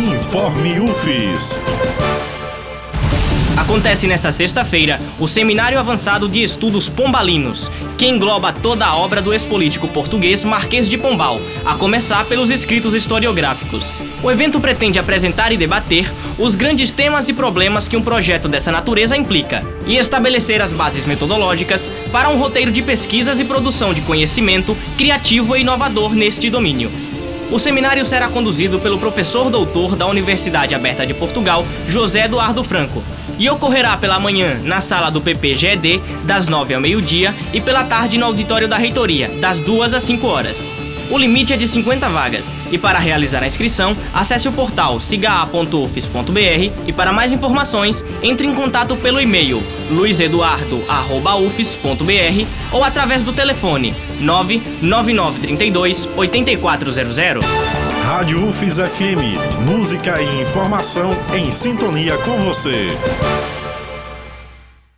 Informe UFES. Acontece nesta sexta-feira o Seminário Avançado de Estudos Pombalinos, que engloba toda a obra do ex-político português Marquês de Pombal, a começar pelos escritos historiográficos. O evento pretende apresentar e debater os grandes temas e problemas que um projeto dessa natureza implica, e estabelecer as bases metodológicas para um roteiro de pesquisas e produção de conhecimento criativo e inovador neste domínio. O seminário será conduzido pelo professor doutor da Universidade Aberta de Portugal, José Eduardo Franco, e ocorrerá pela manhã na sala do PPGED, das 9 ao meio-dia, e pela tarde no auditório da reitoria, das 2 às 5 horas. O limite é de 50 vagas, e para realizar a inscrição, acesse o portal sigaa.ufes.br e para mais informações, entre em contato pelo e-mail luizeduardo@ufes.br ou através do telefone 99932 8400. Rádio UFES FM, música e informação em sintonia com você.